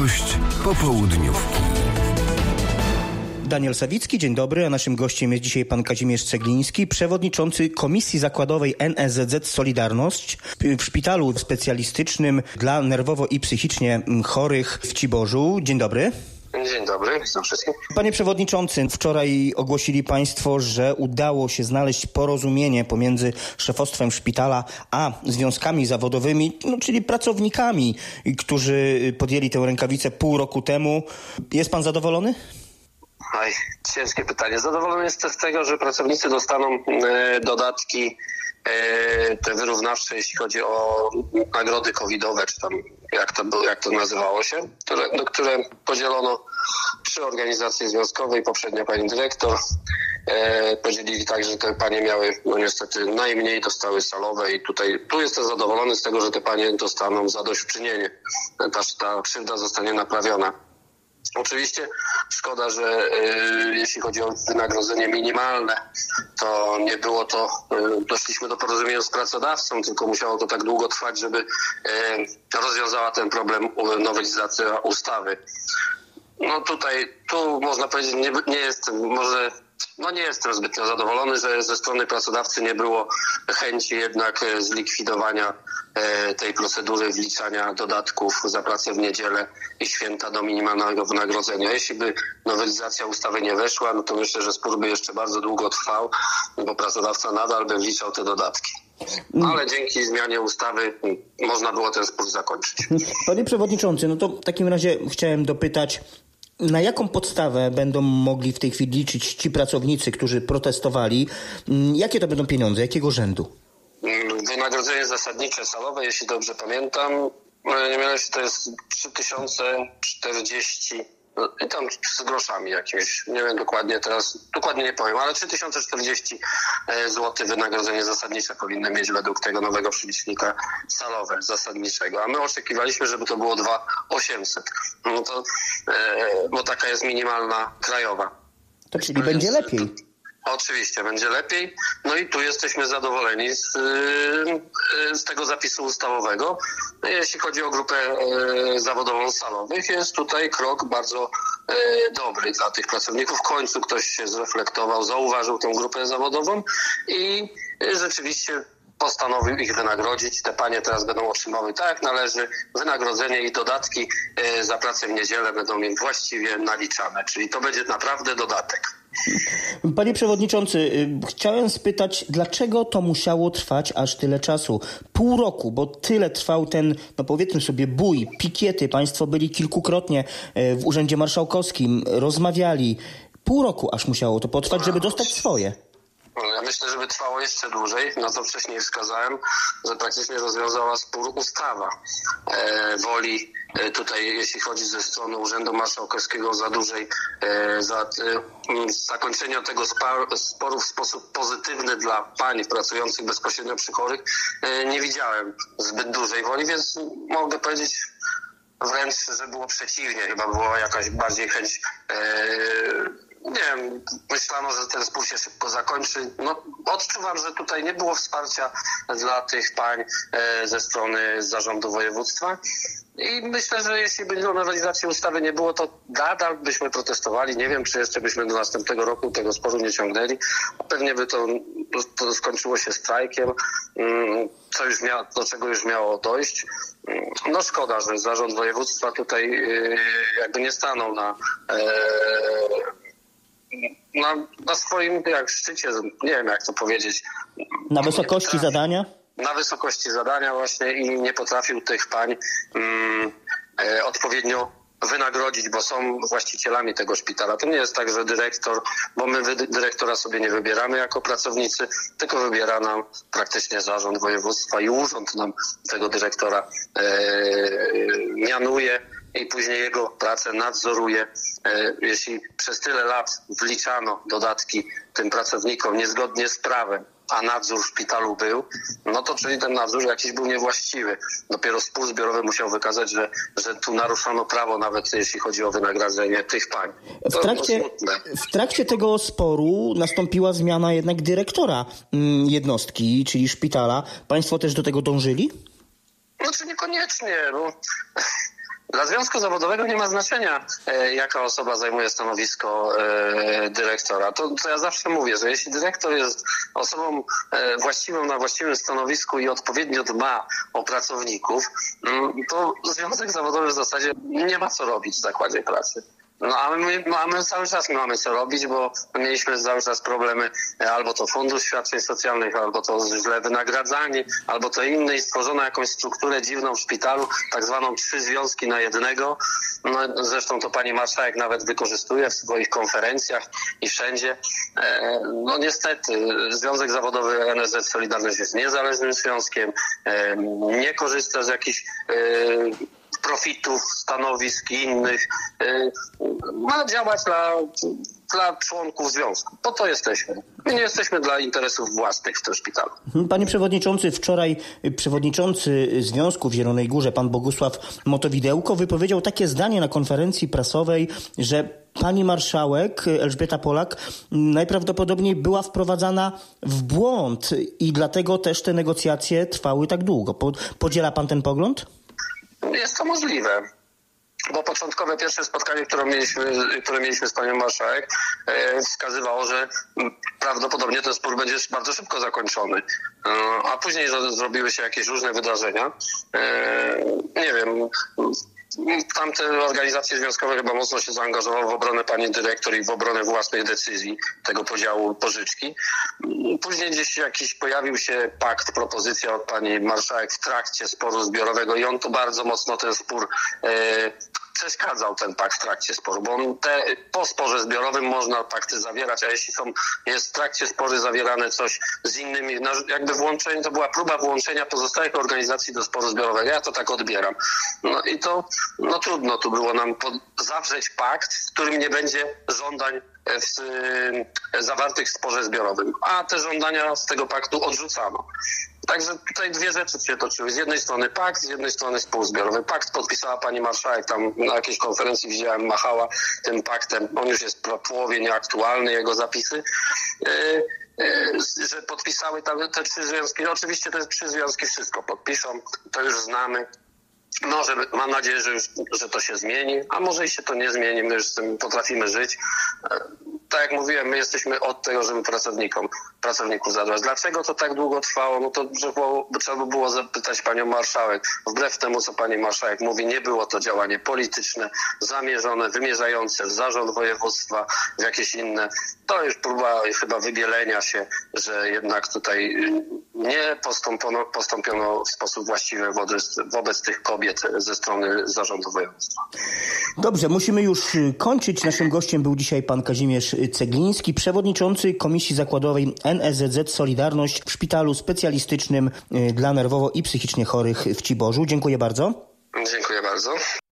Gość popołudniówki. Daniel Sawicki, dzień dobry, a naszym gościem jest dzisiaj pan Kazimierz Cegliński, przewodniczący Komisji Zakładowej NSZZ Solidarność w szpitalu specjalistycznym dla nerwowo i psychicznie chorych w Ciborzu. Dzień dobry. Dzień dobry, witam wszystkich. Panie przewodniczący, wczoraj ogłosili państwo, że udało się znaleźć porozumienie pomiędzy szefostwem szpitala a związkami zawodowymi, czyli pracownikami, którzy podjęli tę rękawicę pół roku temu. Jest pan zadowolony? Oj, ciężkie pytanie. Zadowolony jestem z tego, że pracownicy dostaną dodatki te wyrównawcze, jeśli chodzi o nagrody covidowe, czy tam jak to nazywało się, które podzielono 3 organizacje związkowe i poprzednia pani dyrektor. Podzielili tak, że te panie miały, niestety najmniej, dostały salowe i tu jestem zadowolony z tego, że te panie dostaną zadośćuczynienie. Ta krzywda zostanie naprawiona. Oczywiście szkoda, że jeśli chodzi o wynagrodzenie minimalne, to nie było to, doszliśmy do porozumienia z pracodawcą, tylko musiało to tak długo trwać, żeby rozwiązała ten problem nowelizacja ustawy. Tu można powiedzieć, nie jestem zbytnio zadowolony, że ze strony pracodawcy nie było chęci jednak zlikwidowania tej procedury wliczania dodatków za pracę w niedzielę i święta do minimalnego wynagrodzenia. Jeśli by nowelizacja ustawy nie weszła, to myślę, że spór by jeszcze bardzo długo trwał, bo pracodawca nadal by wliczał te dodatki. Ale dzięki zmianie ustawy można było ten spór zakończyć. Panie przewodniczący, to w takim razie chciałem dopytać, na jaką podstawę będą mogli w tej chwili liczyć ci pracownicy, którzy protestowali? Jakie to będą pieniądze? Jakiego rzędu? Wynagrodzenie zasadnicze salowe, jeśli dobrze pamiętam, nie mylę się, to jest 3040 i tam z groszami jakimiś, nie wiem dokładnie nie powiem, ale 3040 zł wynagrodzenie zasadnicze powinny mieć według tego nowego przelicznika salowe zasadniczego, a my oczekiwaliśmy, żeby to było 2800, bo taka jest minimalna krajowa. To czyli będzie lepiej. Oczywiście, będzie lepiej. I tu jesteśmy zadowoleni z tego zapisu ustawowego. Jeśli chodzi o grupę zawodową salowych, jest tutaj krok bardzo dobry dla tych pracowników. W końcu ktoś się zreflektował, zauważył tę grupę zawodową i rzeczywiście postanowił ich wynagrodzić. Te panie teraz będą otrzymywały tak jak należy wynagrodzenie i dodatki za pracę w niedzielę będą im właściwie naliczane. Czyli to będzie naprawdę dodatek. Panie przewodniczący, chciałem spytać, dlaczego to musiało trwać aż tyle czasu? Pół roku, bo tyle trwał ten, powiedzmy sobie, bój, pikiety. Państwo byli kilkukrotnie w Urzędzie Marszałkowskim, rozmawiali. Pół roku aż musiało to potrwać, żeby dostać swoje. Ja myślę, żeby trwało jeszcze dłużej. To wcześniej wskazałem, że praktycznie rozwiązała spór ustawa. Woli tutaj, jeśli chodzi ze strony Urzędu Marszałkowskiego za zakończenie tego sporu w sposób pozytywny dla pań pracujących bezpośrednio przy chorych, nie widziałem zbyt dużej woli, więc mogę powiedzieć wręcz, że było przeciwnie. Chyba była jakaś bardziej chęć nie wiem, myślano, że ten spór się szybko zakończy. Odczuwam, że tutaj nie było wsparcia dla tych pań ze strony zarządu województwa. I myślę, że jeśli by nowelizacji ustawy nie było, to nadal byśmy protestowali. Nie wiem, czy jeszcze byśmy do następnego roku tego sporu nie ciągnęli. Pewnie by to skończyło się strajkiem, do czego już miało dojść. Szkoda, że zarząd województwa tutaj jakby nie stanął na swoim szczycie, nie wiem jak to powiedzieć. Na wysokości zadania? Na wysokości zadania właśnie i nie potrafił tych pań odpowiednio wynagrodzić, bo są właścicielami tego szpitala. To nie jest tak, że bo my dyrektora sobie nie wybieramy jako pracownicy, tylko wybiera nam praktycznie zarząd województwa i urząd nam tego dyrektora mianuje i później jego pracę nadzoruje. Jeśli przez tyle lat wliczano dodatki tym pracownikom niezgodnie z prawem, a nadzór w szpitalu był, to czyli ten nadzór jakiś był niewłaściwy. Dopiero spór zbiorowy musiał wykazać, że tu naruszono prawo, nawet jeśli chodzi o wynagrodzenie tych pań. W trakcie tego sporu nastąpiła zmiana jednak dyrektora jednostki, czyli szpitala. Państwo też do tego dążyli? Niekoniecznie, Dla związku zawodowego nie ma znaczenia, jaka osoba zajmuje stanowisko dyrektora. To ja zawsze mówię, że jeśli dyrektor jest osobą właściwą na właściwym stanowisku i odpowiednio dba o pracowników, to związek zawodowy w zasadzie nie ma co robić w zakładzie pracy. No a my cały czas nie mamy co robić, bo mieliśmy cały czas problemy, albo to fundusz świadczeń socjalnych, albo to źle wynagradzanie, albo to inne i stworzono jakąś strukturę dziwną w szpitalu, tak zwaną 3 związki na jednego. No, zresztą to pani marszałek nawet wykorzystuje w swoich konferencjach i wszędzie. No niestety Związek Zawodowy NSZZ Solidarność jest niezależnym związkiem, nie korzysta z jakichś profitów, stanowisk i innych. Ma działać dla członków związku. Po to jesteśmy. My nie jesteśmy dla interesów własnych w tym szpitalu. Panie przewodniczący, wczoraj przewodniczący Związku w Zielonej Górze, pan Bogusław Motowidełko, wypowiedział takie zdanie na konferencji prasowej, że pani marszałek Elżbieta Polak najprawdopodobniej była wprowadzana w błąd i dlatego też te negocjacje trwały tak długo. Podziela pan ten pogląd? Jest to możliwe, bo początkowe pierwsze spotkanie, które mieliśmy z panią marszałek, wskazywało, że prawdopodobnie ten spór będzie bardzo szybko zakończony. A później zrobiły się jakieś różne wydarzenia. Nie wiem, tamte organizacje związkowe chyba mocno się zaangażowały w obronę pani dyrektor i w obronę własnych decyzji tego podziału pożyczki. Później gdzieś pojawił się pakt, propozycja od pani marszałek w trakcie sporu zbiorowego i on tu bardzo mocno ten spór przeszkadzał, ten pakt w trakcie sporu, bo po sporze zbiorowym można pakty zawierać, a jeśli jest w trakcie sporu zawierane coś z innymi, jakby włączenie, to była próba włączenia pozostałych organizacji do sporu zbiorowego. Ja to tak odbieram. No i to trudno tu było nam zawrzeć pakt, w którym nie będzie żądań zawartych w sporze zbiorowym, a te żądania z tego paktu odrzucano. Także tutaj dwie rzeczy się toczyły. Z jednej strony pakt, z jednej strony spór zbiorowy. Pakt podpisała pani marszałek, tam na jakiejś konferencji widziałem, machała tym paktem. On już jest w połowie nieaktualny, jego zapisy. Że podpisały tam te 3 związki. No oczywiście te 3 związki wszystko podpiszą, to już znamy. Mam nadzieję, że to się zmieni, a może i się to nie zmieni, my już z tym potrafimy żyć. Tak jak mówiłem, my jesteśmy od tego, żeby pracowników zadbać. Dlaczego to tak długo trwało? No to trzeba by było zapytać panią marszałek. Wbrew temu, co pani marszałek mówi, nie było to działanie polityczne, zamierzone, wymierzające w zarząd województwa, w jakieś inne. To już próba chyba wybielenia się, że jednak tutaj nie postąpiono w sposób właściwy wobec tych kobiet ze strony zarządu województwa. Dobrze, musimy już kończyć. Naszym gościem był dzisiaj pan Kazimierz Cegliński, przewodniczący Komisji Zakładowej NSZZ Solidarność w Szpitalu Specjalistycznym dla nerwowo i psychicznie chorych w Ciborzu. Dziękuję bardzo. Dziękuję bardzo.